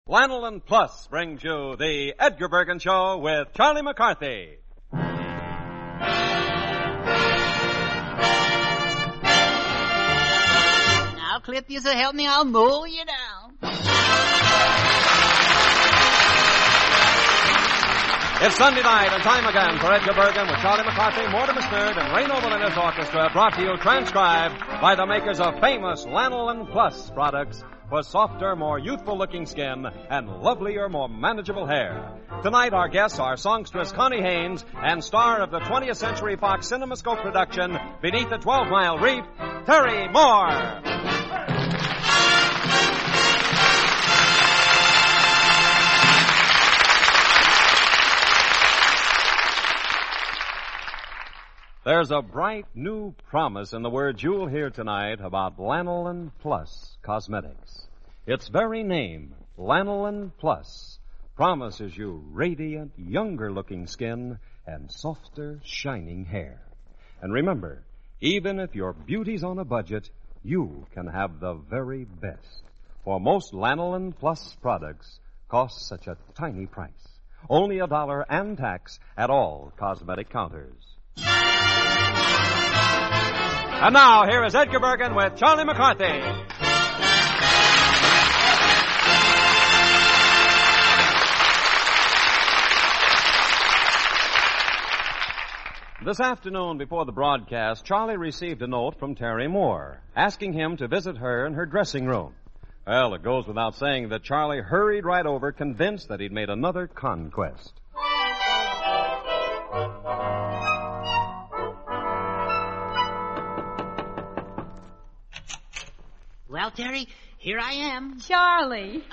Lanolin Plus brings you the Edgar Bergen Show with Charlie McCarthy. Now, Clip, you so help me, I'll mow you down. It's Sunday night and time again for Edgar Bergen with Charlie McCarthy, Mortimer Snerd, and Ray Noble and his orchestra, brought to you transcribed by the makers of famous Lanolin Plus products for softer, more youthful-looking skin and lovelier, more manageable hair. Tonight, our guests are songstress Connie Haynes and star of the 20th Century Fox CinemaScope production, Beneath the 12-Mile Reef, Terry Moore. There's a bright new promise in the words you'll hear tonight about Lanolin Plus Cosmetics. Its very name, Lanolin Plus, promises you radiant, younger-looking skin and softer, shining hair. And remember, even if your beauty's on a budget, you can have the very best. For most Lanolin Plus products cost such a tiny price. Only $1 and tax at all cosmetic counters. And now, here is Edgar Bergen with Charlie McCarthy. This afternoon before the broadcast, Charlie received a note from Terry Moore asking him to visit her in her dressing room. Well, it goes without saying that Charlie hurried right over, convinced that he'd made another conquest. Well, Terry, here I am. Charlie.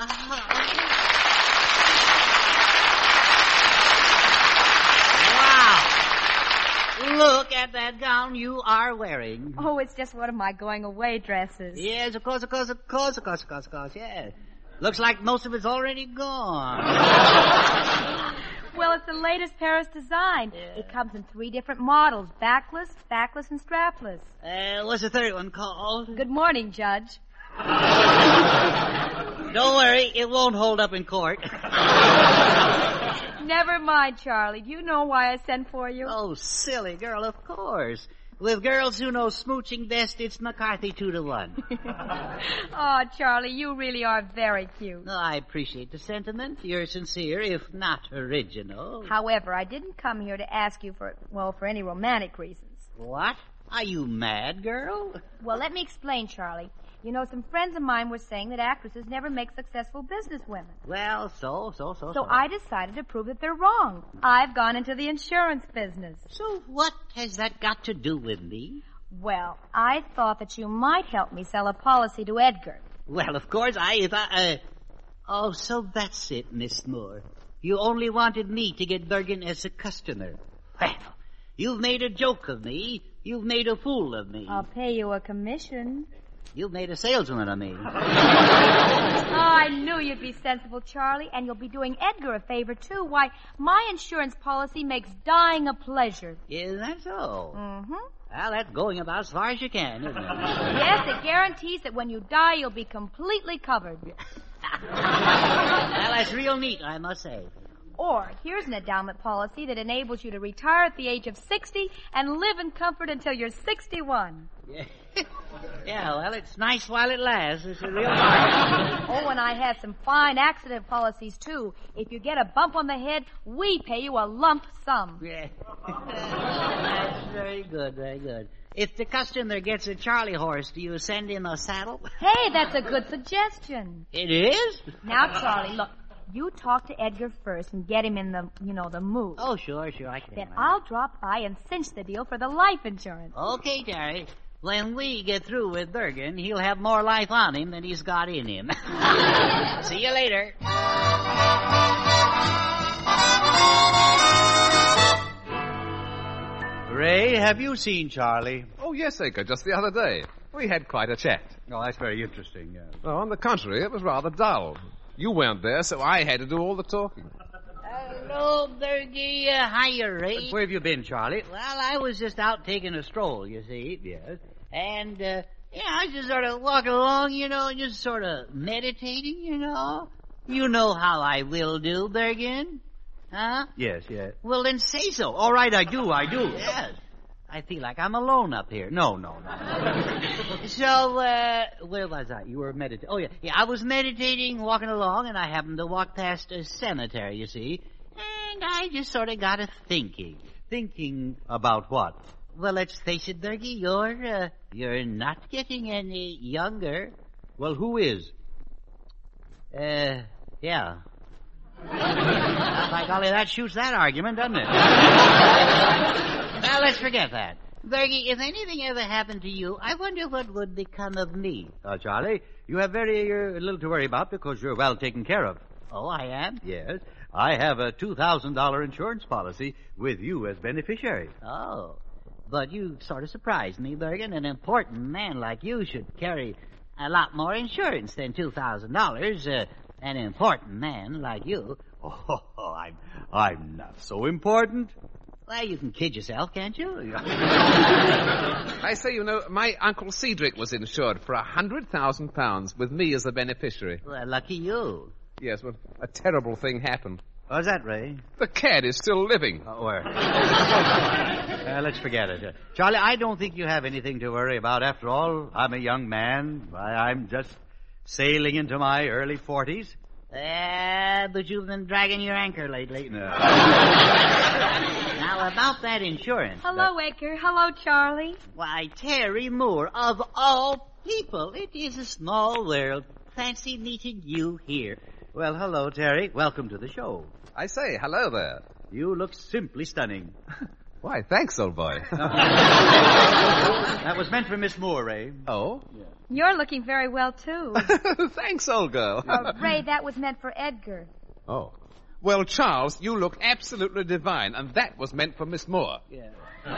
Wow. Look at that gown you are wearing. Oh, it's just one of my going-away dresses. Yes, of course, yeah. Looks like most of it's already gone. Well, it's the latest Paris design. Yeah. It comes in 3 different models, backless, and strapless. What's the third one called? Good morning, Judge. Don't worry, it won't hold up in court. Never mind, Charlie. Do you know why I sent for you? Oh, silly girl, of course. With girls who know smooching best, it's McCarthy 2-1. Oh, Charlie, you really are very cute. Oh, I appreciate the sentiment. You're sincere, if not original. However, I didn't come here to ask you for any romantic reasons. What? Are you mad, girl? Well, let me explain, Charlie. You know, some friends of mine were saying that actresses never make successful businesswomen. Well, so. So I decided to prove that they're wrong. I've gone into the insurance business. So what has that got to do with me? Well, I thought that you might help me sell a policy to Edgar. Well, of course, I thought, Oh, so that's it, Miss Moore. You only wanted me to get Bergen as a customer. Well, you've made a joke of me. You've made a fool of me. I'll pay you a commission. You've made a saleswoman of me. Oh, I knew you'd be sensible, Charlie, and you'll be doing Edgar a favor, too. Why, my insurance policy makes dying a pleasure. Is that so? Mm-hmm. Well, that's going about as far as you can, isn't it? Yes, it guarantees that when you die, you'll be completely covered. Well, that's real neat, I must say. Or, here's an endowment policy that enables you to retire at the age of 60 and live in comfort until you're 61. Yeah. Yeah, well, it's nice while it lasts. It's a real bargain. Oh, and I have some fine accident policies, too. If you get a bump on the head, we pay you a lump sum. Yeah. That's very good, very good. If the customer gets a Charlie horse, do you send him a saddle? Hey, that's a good suggestion. It is? Now, Charlie, look. You talk to Edgar first and get him in the mood. Oh, sure, I can. Then I'll drop by and cinch the deal for the life insurance. Okay, Terry. When we get through with Bergen, he'll have more life on him than he's got in him. See you later. Ray, have you seen Charlie? Oh, yes, Edgar, just the other day. We had quite a chat. Oh, that's very interesting, yes. Oh, on the contrary, it was rather dull. You weren't there, so I had to do all the talking. Hello, Bergie. Hiya, Ray. Where have you been, Charlie? Well, I was just out taking a stroll, you see. Yes. And, I was just sort of walking along, just sort of meditating, You know how I will do, Bergen? Huh? Yes, yes. Well, then say so. All right, I do. Yes. I feel like I'm alone up here. No. So, where was I? You were meditating. Oh, yeah. I was meditating, walking along, and I happened to walk past a cemetery, you see. And I just sort of got a thinking. Thinking about what? Well, let's face it, Bergie, you're not getting any younger. Well, who is? Yeah. By golly, that shoots that argument, doesn't it? Now, let's forget that. Bergie, if anything ever happened to you, I wonder what would become of me. Charlie, you have very little to worry about because you're well taken care of. Oh, I am? Yes. I have a $2,000 insurance policy with you as beneficiary. Oh. But you sort of surprised me, Bergen. An important man like you should carry a lot more insurance than $2,000. An important man like you. Oh, I'm not so important. Well, you can kid yourself, can't you? I say, my Uncle Cedric was insured for £100,000 with me as the beneficiary. Well, lucky you. Yes, but a terrible thing happened. What's that, Ray? The cat is still living. Where? Let's forget it. Charlie, I don't think you have anything to worry about. After all, I'm a young man. I'm just sailing into my early 40s. But you've been dragging your anchor lately. No. Now, about that insurance. Hello, Edgar. Hello, Charlie. Why, Terry Moore, of all people. It is a small world. Fancy meeting you here. Well, hello, Terry. Welcome to the show. I say, hello there. You look simply stunning. Why, thanks, old boy. That was meant for Miss Moore, Ray. Oh? Yeah. You're looking very well, too. Thanks, old girl. Ray, that was meant for Edgar. Oh. Well, Charles, you look absolutely divine, and that was meant for Miss Moore. Yeah.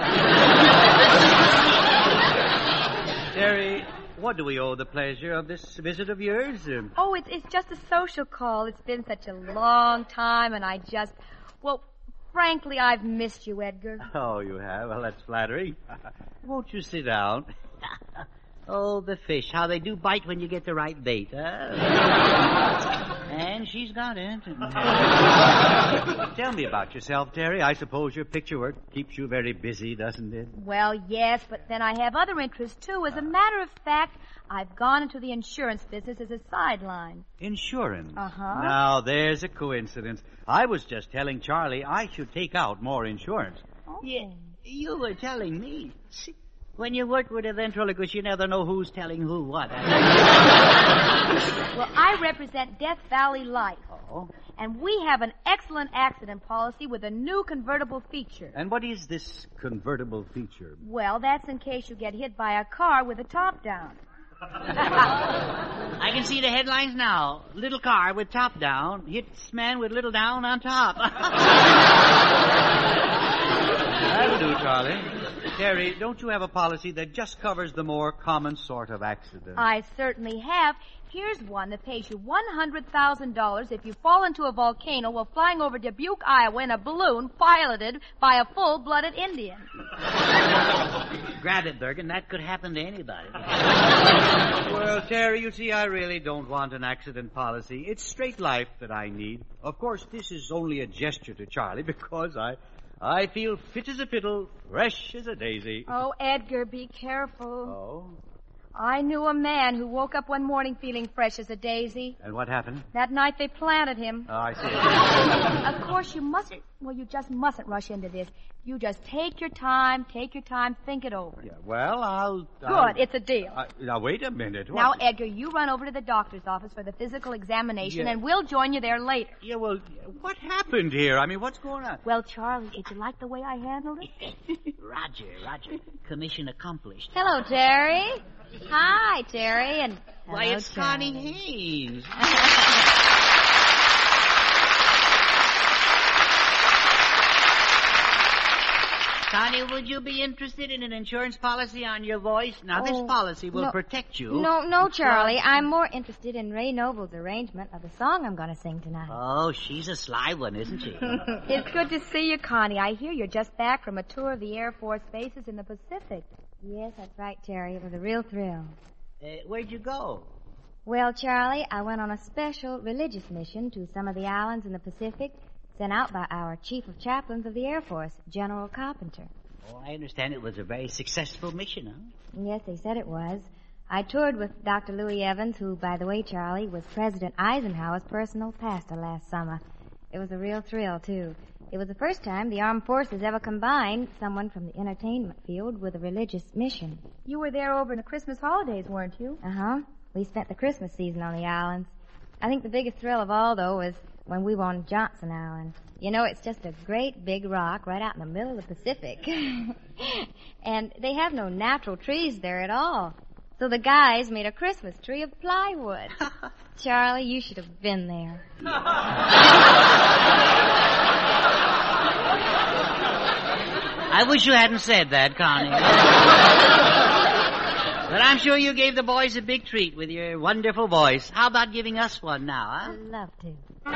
Terry, what do we owe the pleasure of this visit of yours? Oh, it's just a social call. It's been such a long time, and frankly, I've missed you, Edgar. Oh, you have? Well, that's flattering. Won't you sit down? Oh, the fish, how they do bite when you get the right bait, huh? And she's got it. Tell me about yourself, Terry. I suppose your picture work keeps you very busy, doesn't it? Well, yes, but then I have other interests, too. As a matter of fact, I've gone into the insurance business as a sideline. Insurance? Uh-huh. Now, there's a coincidence. I was just telling Charlie I should take out more insurance. Oh. Yeah, you were telling me. When you work with a ventriloquist, you never know who's telling who what. Well, I represent Death Valley Life. Oh. And we have an excellent accident policy with a new convertible feature. And what is this convertible feature? Well, that's in case you get hit by a car with the top down. I can see the headlines now. Little car with top down hits man with little down on top. That'll do, Charlie. Terry, don't you have a policy that just covers the more common sort of accident? I certainly have. Here's one that pays you $100,000 if you fall into a volcano while flying over Dubuque, Iowa in a balloon piloted by a full-blooded Indian. Grab it, Bergen. That could happen to anybody. Well, Terry, you see, I really don't want an accident policy. It's straight life that I need. Of course, this is only a gesture to Charlie because I feel fit as a fiddle, fresh as a daisy. Oh, Edgar, be careful. Oh? I knew a man who woke up one morning feeling fresh as a daisy. And what happened? That night they planted him. Oh, I see. Of course, you just mustn't rush into this. You just take your time, think it over. Yeah, well, I'll... Good, it's a deal. Now, wait a minute. Now, Edgar, you run over to the doctor's office for the physical examination, Yeah. and we'll join you there later. Yeah, well, what happened here? I mean, what's going on? Well, Charlie, did you like the way I handled it? Roger. Commission accomplished. Hello, Terry. Hi, Terry, and Why, hello, it's Charlie. Connie Haynes. Connie, would you be interested in an insurance policy on your voice? Now, this policy will protect you. No, Charlie. I'm more interested in Ray Noble's arrangement of the song I'm going to sing tonight. Oh, she's a sly one, isn't she? It's good to see you, Connie. I hear you're just back from a tour of the Air Force bases in the Pacific. Yes, that's right, Terry. It was a real thrill. Where'd you go? Well, Charlie, I went on a special religious mission to some of the islands in the Pacific, sent out by our Chief of Chaplains of the Air Force, General Carpenter. Oh, I understand it was a very successful mission, huh? Yes, they said it was. I toured with Dr. Louis Evans, who, by the way, Charlie, was President Eisenhower's personal pastor last summer. It was a real thrill, too. It was the first time the armed forces ever combined someone from the entertainment field with a religious mission. You were there over the Christmas holidays, weren't you? Uh-huh. We spent the Christmas season on the islands. I think the biggest thrill of all, though, was when we were on Johnson Island. You know, it's just a great big rock right out in the middle of the Pacific. And they have no natural trees there at all. So the guys made a Christmas tree of plywood. Charlie, you should have been there. I wish you hadn't said that, Connie. But I'm sure you gave the boys a big treat with your wonderful voice. How about giving us one now, huh? I'd love to.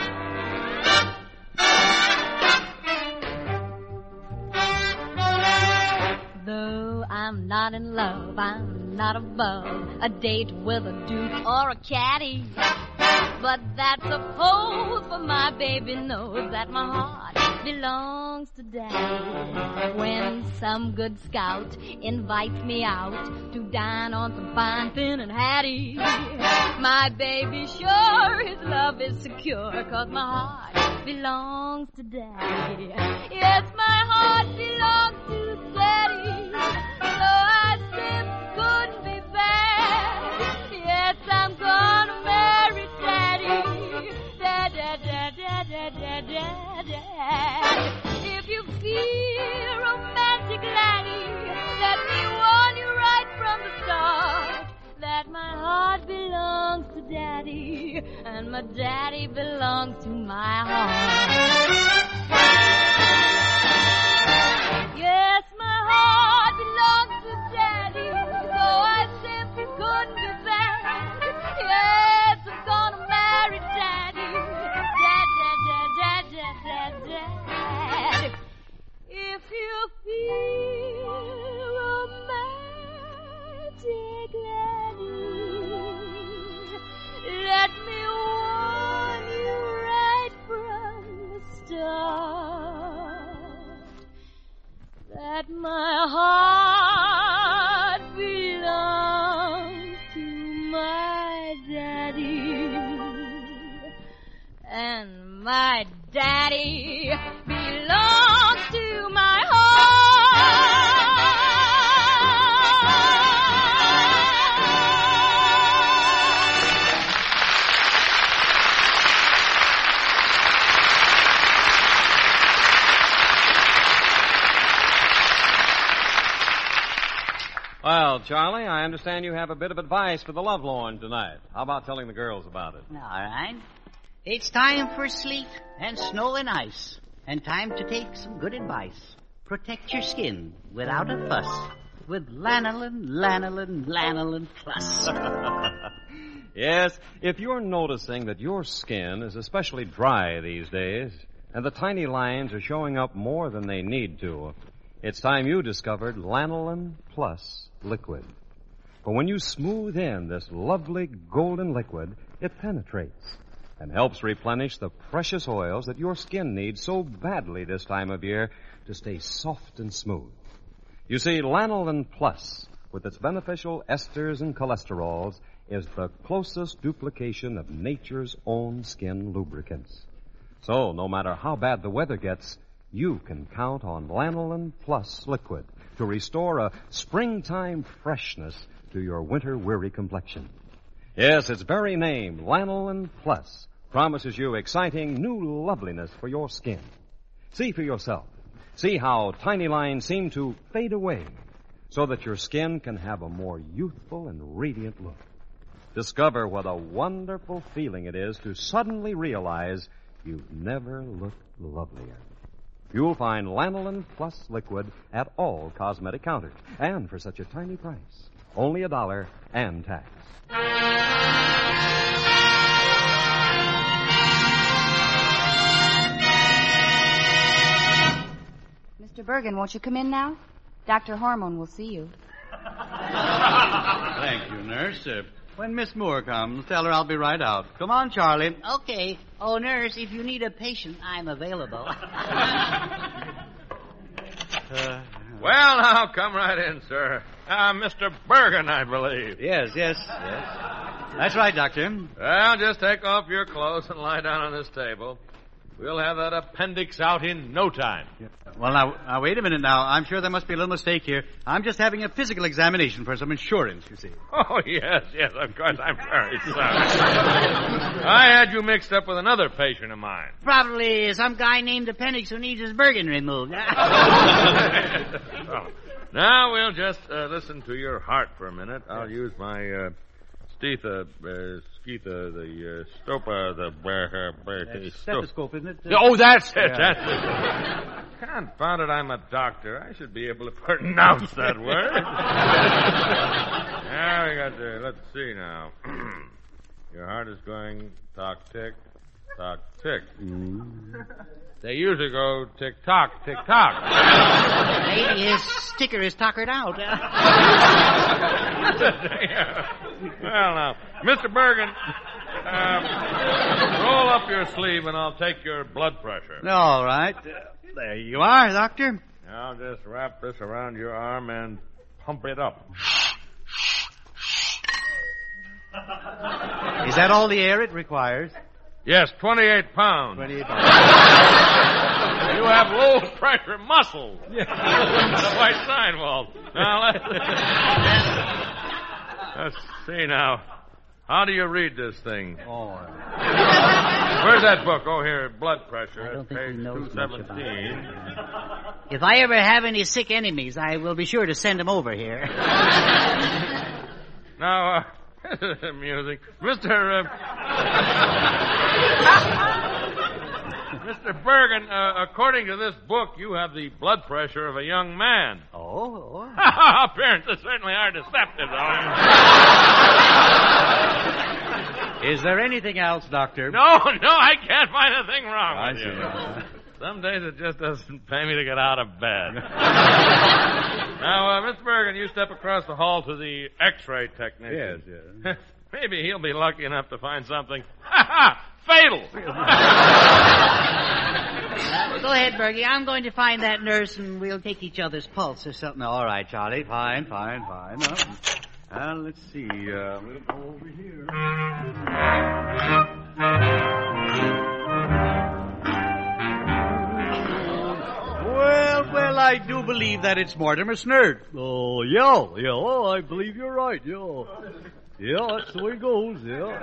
Though I'm not in love, I'm not above a date with a duke or a caddy. But that's a pose, for my baby knows that my heart belongs to Daddy. When some good scout invites me out to dine on some fine Finn and Hattie, my baby sure his love is secure, 'cause my heart belongs to Daddy. Yes, my heart belongs to Daddy, so I simply couldn't be bad. Yes, I'm gonna marry Daddy. Dad, dad, dad, dad, dad, dad, dad, dad. If you feel romantic, laddie, let me warn you right from the start that my heart belongs to Daddy, and my Daddy belongs to my heart. Yes, my heart belongs to Daddy, so I simply couldn't be bad. Yes, I'm gonna marry Daddy. Dad, dad, dad, dad, dad, dad, dad. If you feel romantic, laddie, let me warn you right from the start that my heart belongs to my Daddy, and my Daddy belongs to my Well, Charlie, I understand you have a bit of advice for the lovelorn tonight. How about telling the girls about it? All right. It's time for sleet and snow and ice, and time to take some good advice. Protect your skin without a fuss with Lanolin, Lanolin, Lanolin Plus. Yes, if you're noticing that your skin is especially dry these days, and the tiny lines are showing up more than they need to, it's time you discovered Lanolin Plus liquid. For when you smooth in this lovely golden liquid, it penetrates and helps replenish the precious oils that your skin needs so badly this time of year to stay soft and smooth. You see, Lanolin Plus, with its beneficial esters and cholesterols, is the closest duplication of nature's own skin lubricants. So, no matter how bad the weather gets, you can count on Lanolin Plus liquid to restore a springtime freshness to your winter-weary complexion. Yes, its very name, Lanolin Plus, promises you exciting new loveliness for your skin. See for yourself. See how tiny lines seem to fade away so that your skin can have a more youthful and radiant look. Discover what a wonderful feeling it is to suddenly realize you've never looked lovelier. You'll find Lanolin Plus liquid at all cosmetic counters, and for such a tiny price, only $1 and tax. Mr. Bergen, won't you come in now? Dr. Hormone will see you. Thank you, nurse. When Miss Moore comes, tell her I'll be right out. Come on, Charlie. Okay. Oh, nurse, if you need a patient, I'm available. Well, now, come right in, sir. Mr. Bergen, I believe. Yes. That's right, Doctor. Well, just take off your clothes and lie down on this table. We'll have that appendix out in no time. Well, now, wait a minute now. I'm sure there must be a little mistake here. I'm just having a physical examination for some insurance, you see. Oh, yes, of course. I'm very sorry. I had you mixed up with another patient of mine. Probably some guy named Appendix who needs his Bergen removed. Oh. Now, we'll just listen to your heart for a minute. I'll use my Skeetha, the Stopa, the stethoscope, isn't it? Oh, that's it. That's it. Confound it, I'm a doctor. I should be able to pronounce that word. Now we got the. Let's see now. Your heart is going tock tick, tock tick. They usually go tick tock, tick tock. Maybe his sticker is tuckered out. Well, now, Mr. Bergen, roll up your sleeve and I'll take your blood pressure. All right. There you are, Doctor. Now just wrap this around your arm and pump it up. Is that all the air it requires? Yes, 28 pounds. 28 pounds. You have low pressure muscles. The white sidewalls. Now let's see now. How do you read this thing? Oh. Where's that book? Oh, here, blood pressure. I don't think Page he knows much about 217. If I ever have any sick enemies, I will be sure to send them over here. Now, this is amusing. Mr. Bergen, according to this book, you have the blood pressure of a young man. Oh. Appearances certainly are deceptive, though. Is there anything else, Doctor? No, I can't find a thing wrong I with see. you. Some days it just doesn't pay me to get out of bed. Now, Mr. Bergen, you step across the hall to the X-ray technician. Yes. Maybe he'll be lucky enough to find something fatal. Go ahead, Bergie. I'm going to find that nurse, and we'll take each other's pulse or something. All right, Charlie. Fine. Let's see. We'll go over here. Well, I do believe that it's Mortimer Snerd. Oh, yeah, I believe you're right, yeah. Yeah, that's the way it goes, yeah.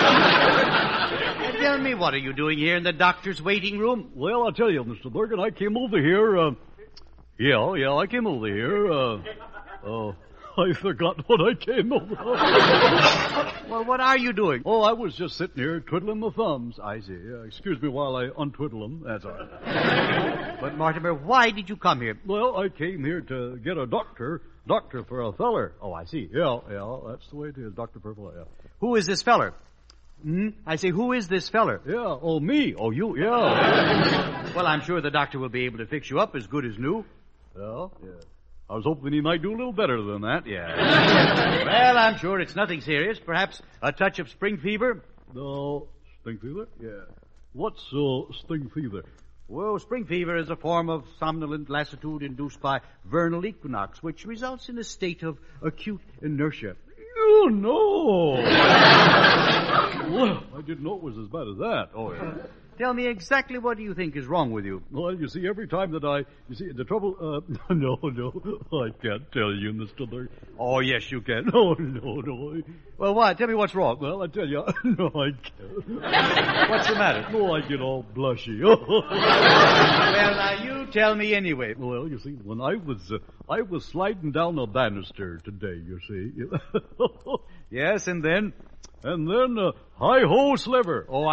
Tell me, what are you doing here in the doctor's waiting room? Well, I'll tell you, Mr. Bergen, I came over here, I came over here, I forgot what I came over. Well, what are you doing? Oh, I was just sitting here twiddling my thumbs. I see. Excuse me while I untwiddle them. That's all right. But, Mortimer, why did you come here? Well, I came here to get a doctor for a feller. Oh, I see. Yeah, that's the way it is, doctor for a feller, yeah. Who is this feller? I say, who is this feller? Yeah, oh, me. Oh, you, yeah. Well, I'm sure the doctor will be able to fix you up as good as new. Yeah. I was hoping he might do a little better than that. Yeah. Well, I'm sure it's nothing serious. Perhaps a touch of spring fever? No. Spring fever? Yeah. What's spring fever? Well, spring fever is a form of somnolent lassitude induced by vernal equinox, which results in a state of acute inertia. Oh, no. Well, I didn't know it was as bad as that. Oh, yeah. Tell me exactly what do you think is wrong with you? Well, you see, every time that the trouble, no, I can't tell you, Mr. Berg. Oh, yes, you can. No. Well, what? Tell me what's wrong. Well, I tell you, no, I can't. What's the matter? Oh, I get all blushy. Well, now, you tell me anyway. Well, you see, when I was sliding down a banister today, you see. Yes, and then? And then, hi-ho sliver. Oh,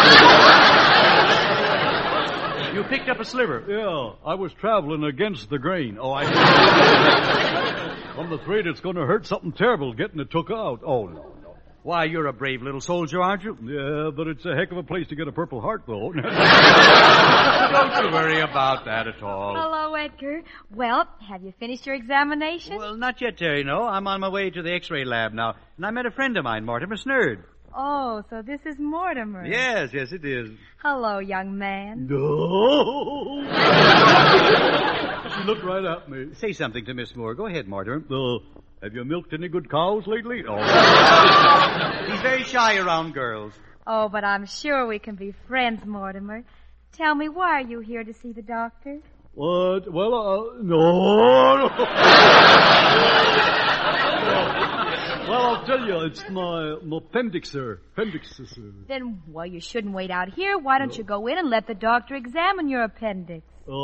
You picked up a sliver? Yeah, I was traveling against the grain. Oh, I'm afraid it's going to hurt something terrible getting it took out. Oh, no. Why, you're a brave little soldier, aren't you? Yeah, but it's a heck of a place to get a Purple Heart, though. Don't you worry about that at all. Hello, Edgar. Well, have you finished your examination? Well, not yet, Terry, no. I'm on my way to the X-ray lab now. And I met a friend of mine, Mortimer Snerd. Oh, so this is Mortimer. Yes, it is. Hello, young man. No. She looked right at me. Say something to Miss Moore. Go ahead, Mortimer. Have you milked any good cows lately? Oh. He's very shy around girls. Oh, but I'm sure we can be friends, Mortimer. Tell me, why are you here to see the doctor? What? Well, no. Well, I'll tell you, it's my appendix, sir. Then, well, you shouldn't wait out here. Why don't you go in and let the doctor examine your appendix?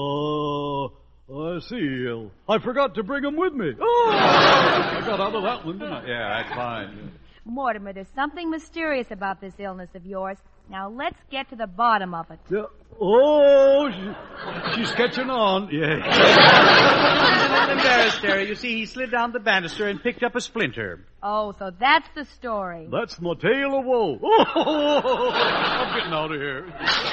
I see. I forgot to bring him with me. Oh, I got out of that one, didn't I? Yeah, that's fine. Mortimer, there's something mysterious about this illness of yours. Now, let's get to the bottom of it. Yeah. Oh, she's catching on. Yeah. He's a little embarrassed, Terry. You see, he slid down the banister and picked up a splinter. Oh, so that's the story. That's my tale of woe. Oh, I'm getting out of here.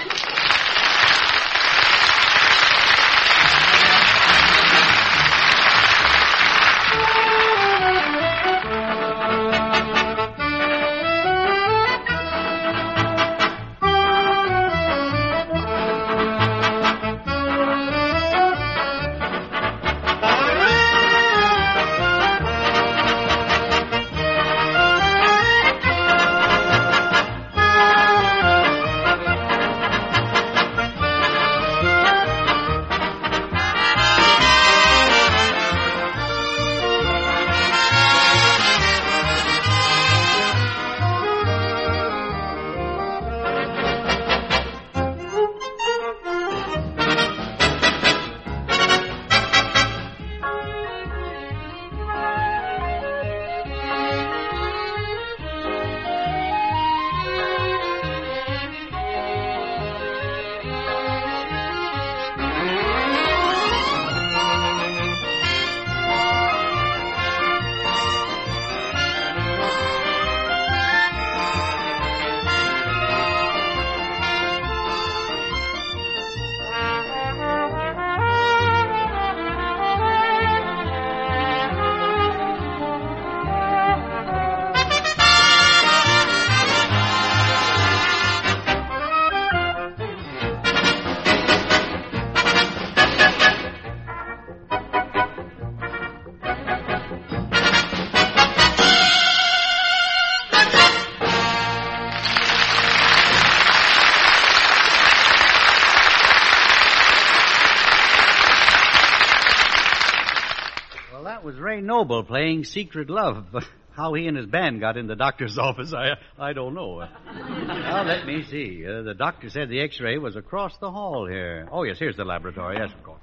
Ray Noble playing Secret Love, but how he and his band got in the doctor's office, I don't know. Well, let me see. The doctor said the X-ray was across the hall here. Oh, yes, here's the laboratory. Yes, of course.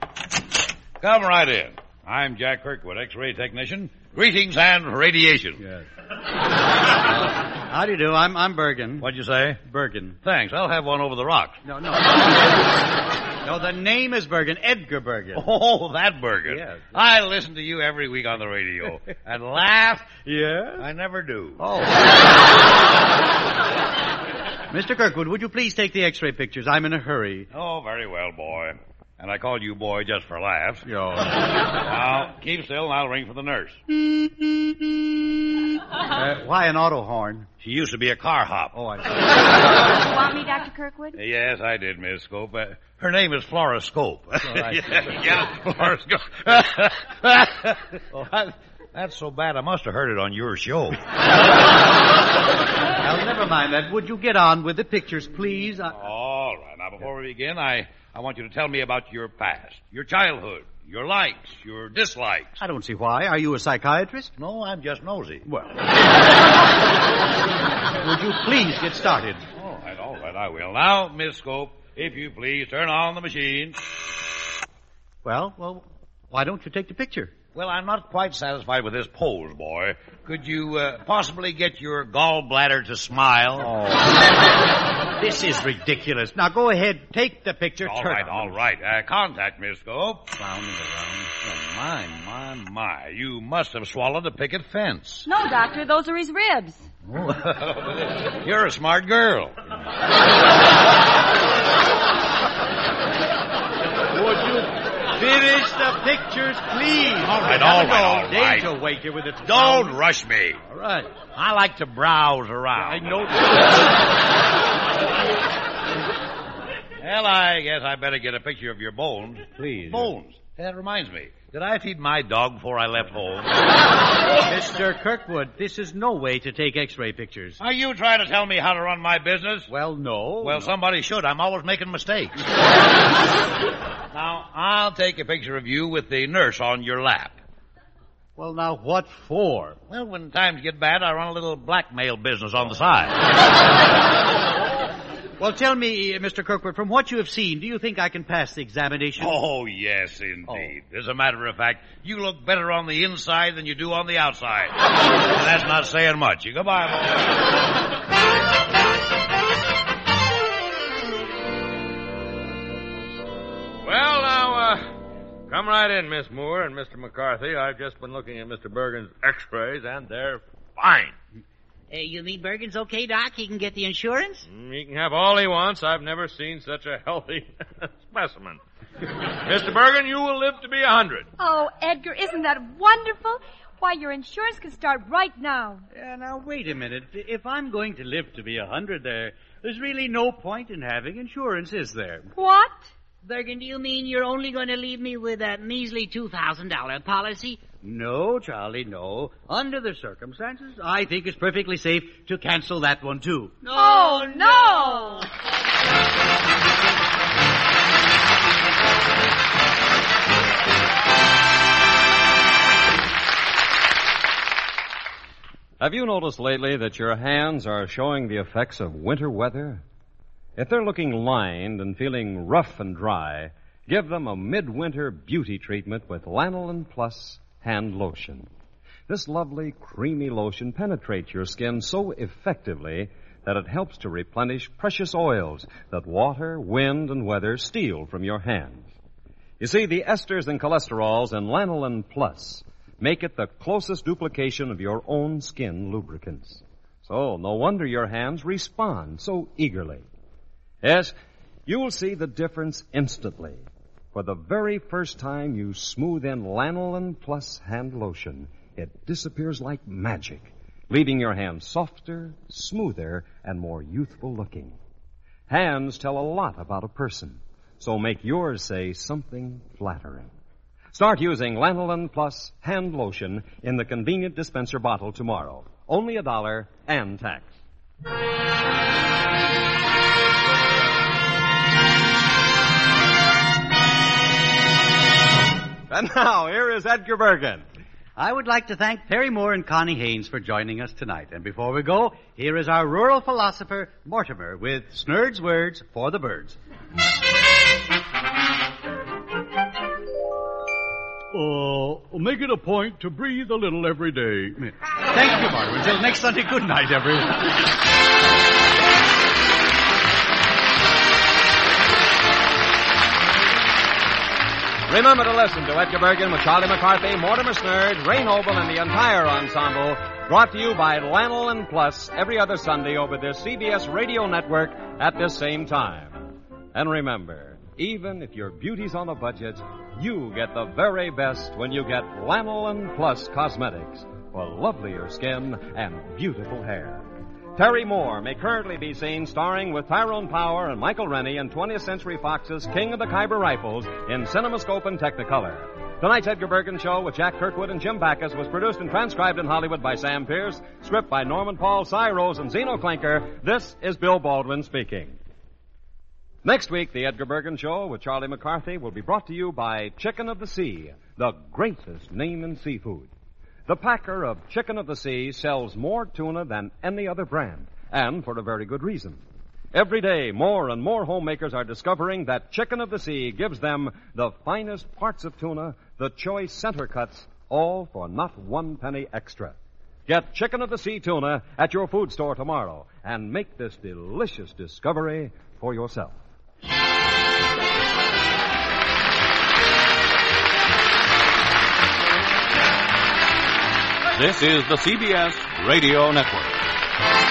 Come right in. I'm Jack Kirkwood, X-ray technician. Greetings and radiation. Yes. How do you do? I'm Bergen. What'd you say? Bergen. Thanks. I'll have one over the rocks. No. No, the name is Bergen. Edgar Bergen. Oh, that Bergen. Yes. I listen to you every week on the radio. And laugh? Yes? I never do. Oh. Mr. Kirkwood, would you please take the X-ray pictures? I'm in a hurry. Oh, very well, boy. And I called you boy just for laughs. Yo. Now, keep still and I'll ring for the nurse. Why an auto horn? She used to be a car hop. Oh, I see. You want me, Dr. Kirkwood? Yes, I did, Miss Scope. Her name is Flora Scope. Yeah, Flora Scope. Well, that's so bad I must have heard it on your show. Well, never mind that. Would you get on with the pictures, please? All right. Now, before we begin, I want you to tell me about your past, your childhood, your likes, your dislikes. I don't see why. Are you a psychiatrist? No, I'm just nosy. Well. Would you please get started? All right, I will. Now, Miss Scope, if you please, turn on the machine. Well, why don't you take the picture? Well, I'm not quite satisfied with this pose, boy. Could you possibly get your gallbladder to smile? Oh. This is ridiculous. Now, go ahead. Take the picture. All right. Contact, Miss Scope. Rounding around. Oh, my. You must have swallowed a picket fence. No, Doctor. Those are his ribs. Oh. You're a smart girl. Finish the pictures, please. All right, all right. To wait here with its Don't rush me. All right. I like to browse around. I know. Well, I guess I better get a picture of your bones. Please. Bones. That reminds me. Did I feed my dog before I left home? Mr. Kirkwood, this is no way to take X-ray pictures. Are you trying to tell me how to run my business? Well, no. Well, somebody should. I'm always making mistakes. Now, I'll take a picture of you with the nurse on your lap. Well, now, what for? Well, when times get bad, I run a little blackmail business on the side. Well, tell me, Mr. Kirkwood, from what you have seen, do you think I can pass the examination? Oh, yes, indeed. As a matter of fact, you look better on the inside than you do on the outside. And that's not saying much. Goodbye, boy. Well, now, come right in, Miss Moore and Mr. McCarthy. I've just been looking at Mr. Bergen's x-rays, and they're fine. You mean Bergen's okay, Doc? He can get the insurance? He can have all he wants. I've never seen such a healthy specimen. Mr. Bergen, you will live to be 100. Oh, Edgar, isn't that wonderful? Why, your insurance can start right now. Now, wait a minute. If I'm going to live to be 100 there's really no point in having insurance, is there? What? Bergen, do you mean you're only going to leave me with that measly $2,000 policy? No, Charlie, no. Under the circumstances, I think it's perfectly safe to cancel that one, too. Oh, no! Have you noticed lately that your hands are showing the effects of winter weather? If they're looking lined and feeling rough and dry, give them a midwinter beauty treatment with Lanolin Plus hand lotion. This lovely, creamy lotion penetrates your skin so effectively that it helps to replenish precious oils that water, wind, and weather steal from your hands. You see, the esters and cholesterols in Lanolin Plus make it the closest duplication of your own skin lubricants. So, no wonder your hands respond so eagerly. Yes, you'll see the difference instantly. For the very first time you smooth in Lanolin Plus hand lotion, it disappears like magic, leaving your hands softer, smoother, and more youthful looking. Hands tell a lot about a person, so make yours say something flattering. Start using Lanolin Plus hand lotion in the convenient dispenser bottle tomorrow. Only $1 and tax. And now, here is Edgar Bergen. I would like to thank Perry Moore and Connie Haynes for joining us tonight. And before we go, here is our rural philosopher, Mortimer, with Snurd's words for the birds. Make it a point to breathe a little every day. Thank you, Mortimer. Until next Sunday, good night, everyone. Remember to listen to Edgar Bergen with Charlie McCarthy, Mortimer Snurd, Ray Noble, and the entire ensemble, brought to you by Lanolin Plus every other Sunday over this CBS radio network at this same time. And remember, even if your beauty's on a budget, you get the very best when you get Lanolin Plus Cosmetics for lovelier skin and beautiful hair. Terry Moore may currently be seen starring with Tyrone Power and Michael Rennie in 20th Century Fox's King of the Khyber Rifles in CinemaScope and Technicolor. Tonight's Edgar Bergen Show with Jack Kirkwood and Jim Backus was produced and transcribed in Hollywood by Sam Pierce, script by Norman Paul, Cy Rose, and Zeno Klinker. This is Bill Baldwin speaking. Next week, the Edgar Bergen Show with Charlie McCarthy will be brought to you by Chicken of the Sea, the greatest name in seafood. The packer of Chicken of the Sea sells more tuna than any other brand, and for a very good reason. Every day, more and more homemakers are discovering that Chicken of the Sea gives them the finest parts of tuna, the choice center cuts, all for not 1 penny extra. Get Chicken of the Sea tuna at your food store tomorrow and make this delicious discovery for yourself. This is the CBS Radio Network.